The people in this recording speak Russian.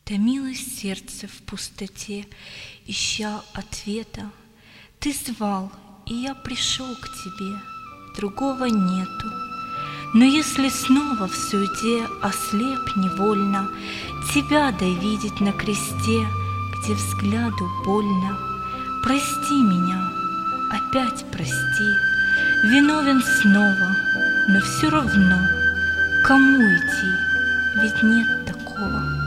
Томилось сердце в пустоте, ища ответа. Ты звал, и я пришел к тебе, другого нету. Но если снова в суете ослеп невольно, тебя дай видеть на кресте, где взгляду больно. Прости меня, опять прости, виновен снова, но все равно, кому идти, ведь нет такого.